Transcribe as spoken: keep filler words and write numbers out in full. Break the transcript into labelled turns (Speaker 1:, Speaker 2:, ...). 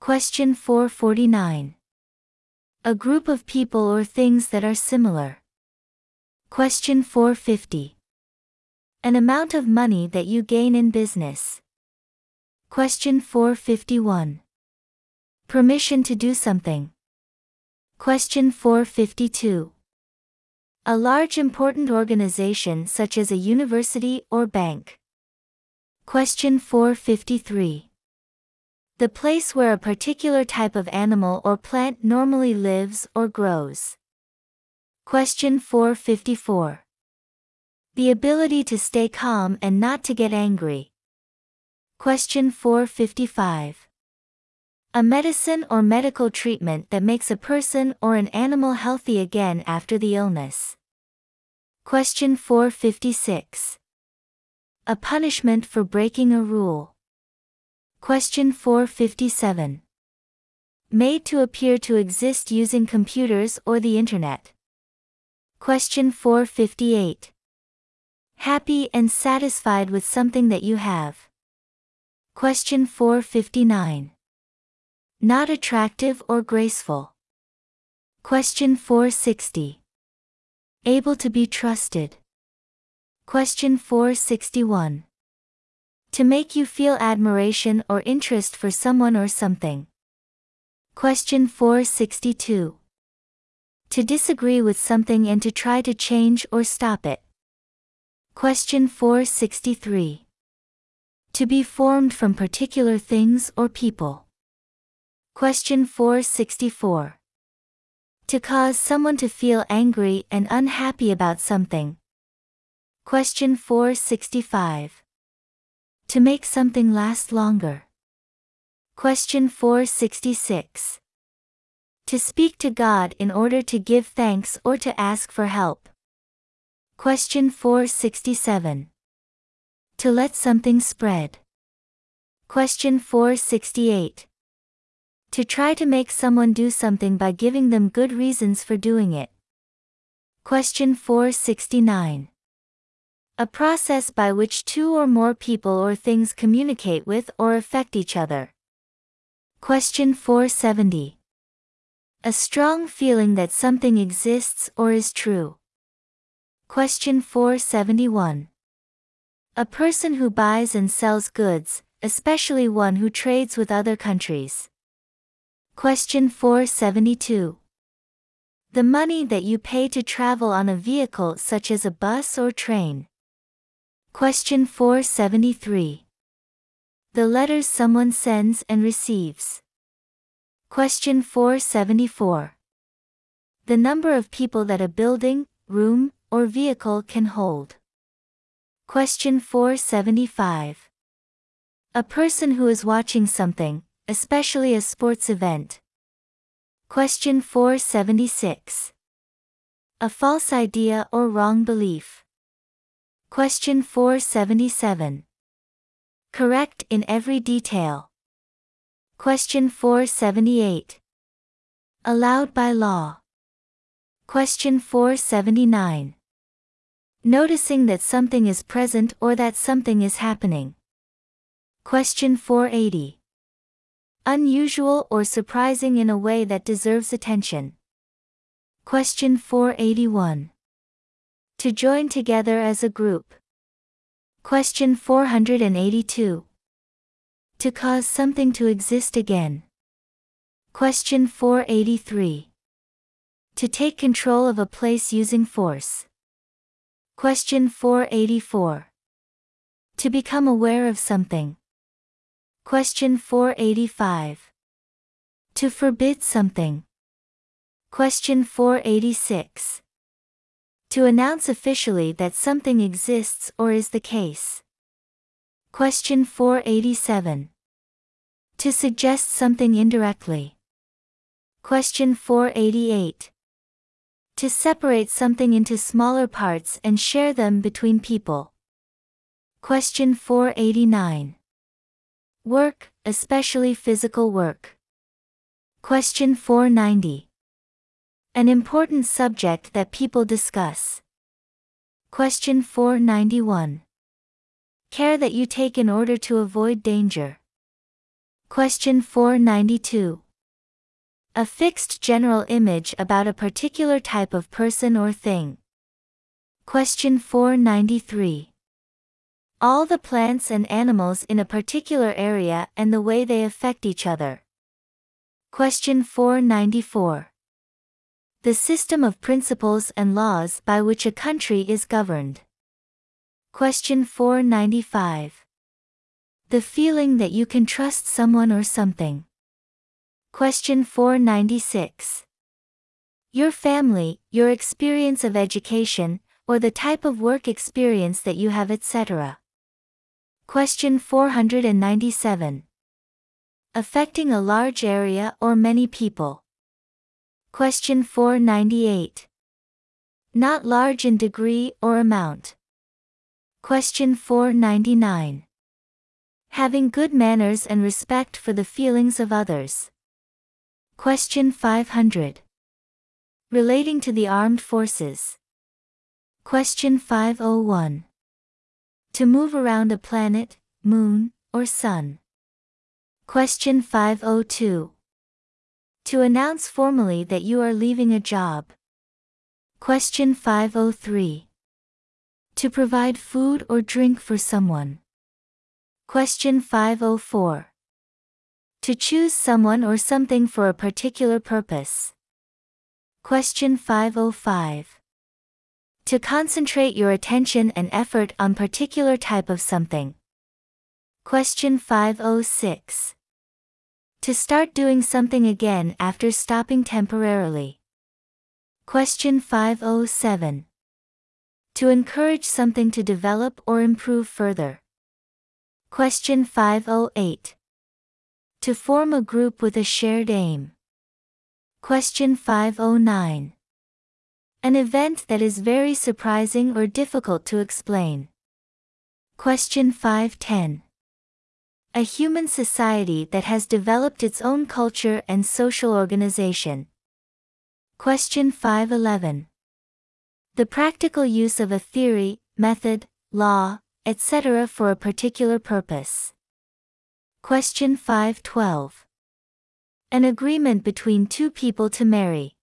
Speaker 1: Question four forty-nine. A group of people or things that are similar. Question four fifty. An amount of money that you gain in business. Question four fifty-one. Permission to do something. Question four fifty-two. A large important organization such as a university or bank. Question four fifty-three. The place where a particular type of animal or plant normally lives or grows. Question four fifty-four. The ability to stay calm and not to get angry. Question four fifty-five. A medicine or medical treatment that makes a person or an animal healthy again after the illness. Question four fifty-six. A punishment for breaking a rule. Question four fifty-seven. Made to appear to exist using computers or the internet. Question four fifty-eight. Happy and satisfied with something that you have. Question four fifty-nine. Not attractive or graceful. Question four sixty. Able to be trusted. Question four sixty-one. To make you feel admiration or interest for someone or something. Question four sixty-two. To disagree with something and to try to change or stop it. Question four sixty-three. To be formed from particular things or people. Question four sixty-four. To cause someone to feel angry and unhappy about something. Question four sixty-five. To make something last longer. Question four sixty-six. To speak to God in order to give thanks or to ask for help. Question four sixty-seven. To let something spread. Question four sixty-eight. To try to make someone do something by giving them good reasons for doing it. Question four sixty-nine. A process by which two or more people or things communicate with or affect each other. Question four seventy. A strong feeling that something exists or is true. Question four seventy-one. A person who buys and sells goods, especially one who trades with other countries. Question four seventy-two. The money that you pay to travel on a vehicle such as a bus or train. Question four seventy-three. The letters someone sends and receives. Question four seventy-four. The number of people that a building, room, or vehicle can hold. Question four seventy-five. A person who is watching something, especially a sports event. Question four seventy-six. A false idea or wrong belief. Question four seventy-seven. Correct in every detail. Question four seventy-eight. Allowed by law. Question four seventy-nine. Noticing that something is present or that something is happening. Question four eighty. Unusual or surprising in a way that deserves attention. Question four eighty-one. To join together as a group. Question four eighty-two. To cause something to exist again. Question four eighty-three. To take control of a place using force. Question four eighty-four. To become aware of something. Question four eighty-five. To forbid something. Question four eighty-six. To announce officially that something exists or is the case. Question four eighty-seven. To suggest something indirectly. Question four eighty-eight. To separate something into smaller parts and share them between people. Question four eighty-nine. Work, especially physical work. Question four ninety. An important subject that people discuss. Question four ninety-one. Care that you take in order to avoid danger. Question four ninety-two. A fixed general image about a particular type of person or thing. Question four ninety-three. All the plants and animals in a particular area and the way they affect each other. Question four ninety-four. The system of principles and laws by which a country is governed. Question four ninety-five. The feeling that you can trust someone or something. Question four ninety-six. Your family, your experience of education, or the type of work experience that you have, et cetera. Question four ninety-seven. Affecting a large area or many people. Question four ninety-eight. Not large in degree or amount. Question four ninety-nine. Having good manners and respect for the feelings of others. Question five hundred. Relating to the armed forces. Question five oh one. To move around a planet, moon, or sun. Question five oh two. To announce formally that you are leaving a job. Question five oh three. To provide food or drink for someone. Question five oh four. To choose someone or something for a particular purpose. Question five oh five. To concentrate your attention and effort on particular type of something. Question five oh six. To start doing something again after stopping temporarily. Question five oh seven. To encourage something to develop or improve further. Question five oh eight. To form a group with a shared aim. Question five oh nine. An event that is very surprising or difficult to explain. Question five ten. A human society that has developed its own culture and social organization. Question five eleven. The practical use of a theory, method, law, et cetera for a particular purpose. Question five twelve. An agreement between two people to marry.